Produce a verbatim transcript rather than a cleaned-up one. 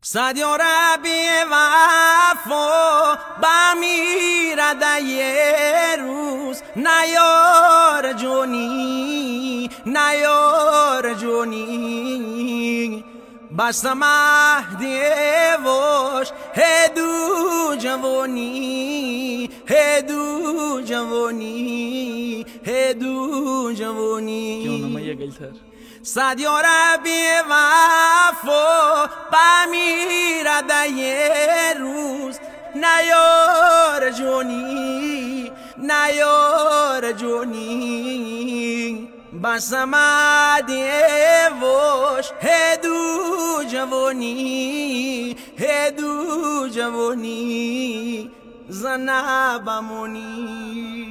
صد یا ربی وفا بمیرد یه روز نیار جونی نیار جونی بستم مهدی وش هدو جوانی هدو جوانی هدو جوانی صد یا ربی وفا بمیرد یه روز نیار جونی نیار جونی بستم مهدی وش هدو جوانی هدو جوانی زنبمونی